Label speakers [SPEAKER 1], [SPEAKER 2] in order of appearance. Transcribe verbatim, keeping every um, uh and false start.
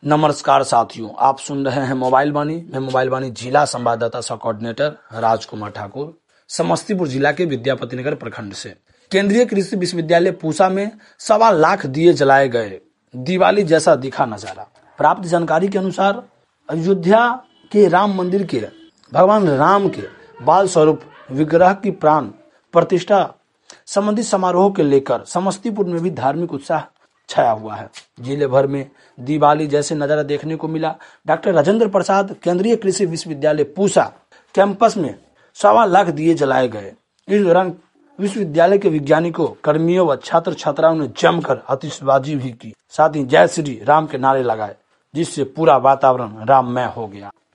[SPEAKER 1] नमस्कार साथियों, आप सुन रहे हैं मोबाइल वाणी। मैं मोबाइल वाणी जिला संवाददाता सह कोऑर्डिनेटर राजकुमार ठाकुर, समस्तीपुर जिला के विद्यापति नगर प्रखंड से। केंद्रीय कृषि विश्वविद्यालय पूसा में सवा लाख दिए जलाए गए, दिवाली जैसा दिखा नजारा। प्राप्त जानकारी के अनुसार अयोध्या के राम मंदिर के भगवान राम के बाल स्वरूप विग्रह की प्राण प्रतिष्ठा संबंधित समारोह के लेकर समस्तीपुर में भी धार्मिक उत्साह छाया हुआ है। जिले भर में दिवाली जैसे नजारा देखने को मिला। डॉक्टर राजेंद्र प्रसाद केंद्रीय कृषि विश्वविद्यालय पूसा कैंपस में सवा लाख दिए जलाए गए। इस दौरान विश्वविद्यालय के वैज्ञानिकों, कर्मियों व छात्र छात्राओं ने जमकर आतिशबाजी भी की, साथ ही जय श्री राम के नारे लगाए, जिससे पूरा वातावरण राममय हो गया।